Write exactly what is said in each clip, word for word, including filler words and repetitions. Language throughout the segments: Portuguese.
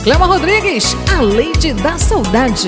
Clema Rodrigues, a Lady da Saudade.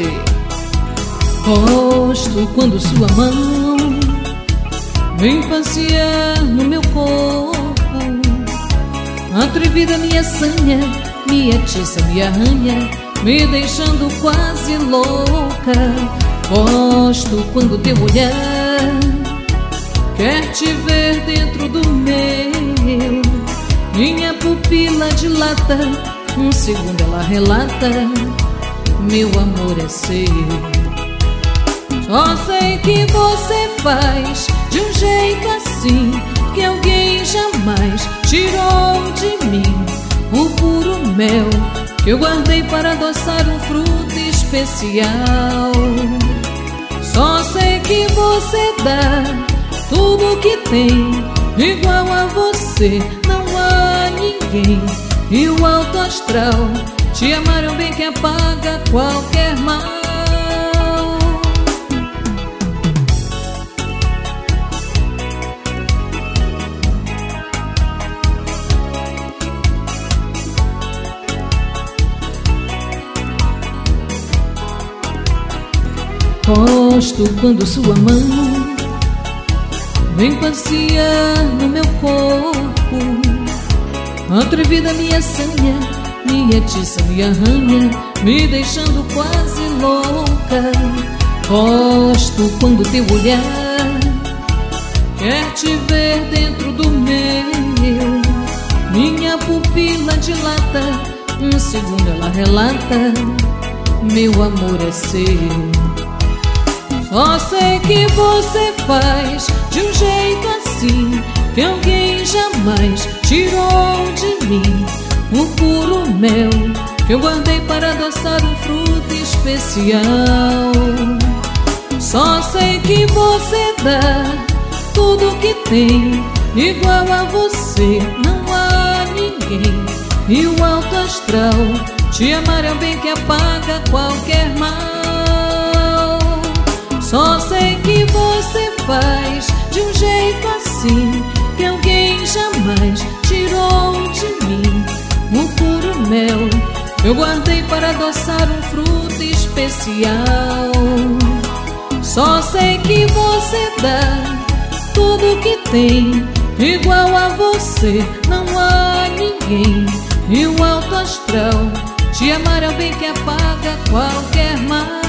Gosto quando sua mão vem passear no meu corpo. Atrevida minha sanha, me atiça, me arranha, me deixando quase louca. Gosto quando teu olhar quer te ver dentro do meu. Minha pupila dilata, um segundo ela relata: meu amor é seu. Só sei que você faz de um jeito assim que alguém jamais tirou de mim o puro mel que eu guardei para adoçar um fruto especial. Só sei que você dá tudo que tem, igual a você não há ninguém. E o alto astral te amaram bem que apaga qualquer mal. Gosto quando sua mão vem passear no meu corpo. Atrevida minha sanha, me atiça, me arranha, me deixando quase louca. Gosto quando teu olhar quer te ver dentro do meu. Minha pupila dilata, um segundo ela relata: meu amor é seu. Só sei que você faz de um jeito assim que alguém jamais tirou de mim o puro mel que eu guardei para adoçar um fruto especial. Só sei que você dá tudo que tem, igual a você não há ninguém. E o alto astral te amará bem que apaga qualquer mal. Só sei que você faz de um jeito assim que alguém jamais tirou de mim o puro mel eu guardei para adoçar um fruto especial. Só sei que você dá tudo que tem, igual a você não há ninguém. E o alto astral te amará bem que apaga qualquer mal.